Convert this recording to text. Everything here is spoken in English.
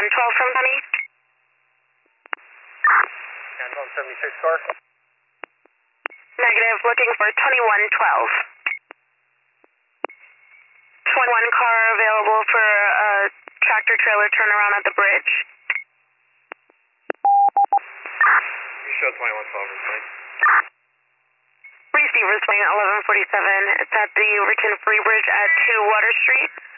2112 from Penny. 76 car. Negative, looking for 2112. 21 car available for a tractor trailer turnaround at the bridge. You show 2112 is fine. Receiver swing 1147. It's at the Overton Free Bridge at 2 Water Street.